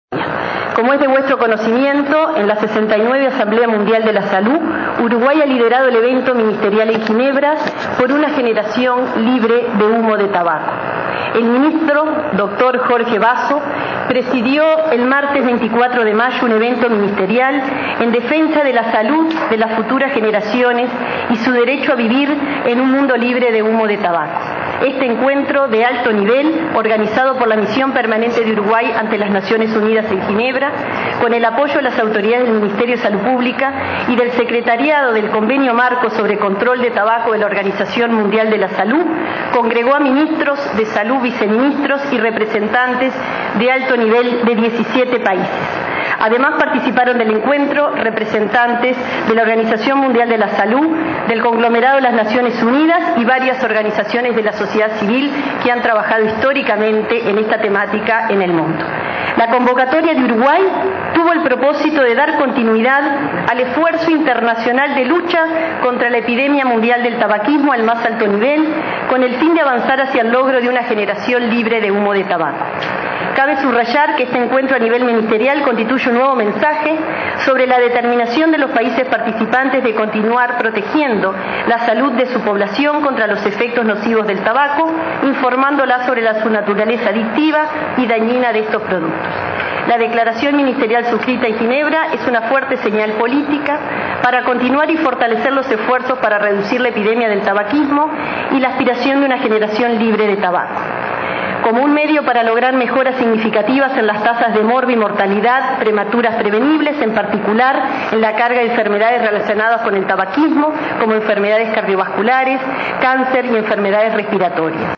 Como es de vuestro conocimiento, en la 69 Asamblea Mundial de la Salud, Uruguay ha liderado el evento ministerial en Ginebra por una generación libre de humo de tabaco. El ministro, doctor Jorge Basso, presidió el martes 24 de mayo un evento ministerial en defensa de la salud de las futuras generaciones y su derecho a vivir en un mundo libre de humo de tabaco. Este encuentro de alto nivel, organizado por la Misión Permanente de Uruguay ante las Naciones Unidas en Ginebra, con el apoyo de las autoridades del Ministerio de Salud Pública y del Secretariado del Convenio Marco sobre Control de Tabaco de la Organización Mundial de la Salud, congregó a ministros de salud, viceministros y representantes de alto nivel de 17 países. Además participaron del encuentro representantes de la Organización Mundial de la Salud, del Conglomerado de las Naciones Unidas y varias organizaciones de la sociedad civil que han trabajado históricamente en esta temática en el mundo. La convocatoria de Uruguay tuvo el propósito de dar continuidad al esfuerzo internacional de lucha contra la epidemia mundial del tabaquismo al más alto nivel, con el fin de avanzar hacia el logro de una generación libre de humo de tabaco. Cabe subrayar que este encuentro a nivel ministerial constituye un nuevo mensaje sobre la determinación de los países participantes de continuar protegiendo la salud de su población contra los efectos nocivos del tabaco, informándola sobre su naturaleza adictiva y dañina de estos productos. La declaración ministerial suscrita en Ginebra es una fuerte señal política para continuar y fortalecer los esfuerzos para reducir la epidemia del tabaquismo y la aspiración de una generación libre de tabaco. Como un medio para lograr mejoras significativas en las tasas de morbimortalidad prematuras prevenibles, en particular en la carga de enfermedades relacionadas con el tabaquismo, como enfermedades cardiovasculares, cáncer y enfermedades respiratorias.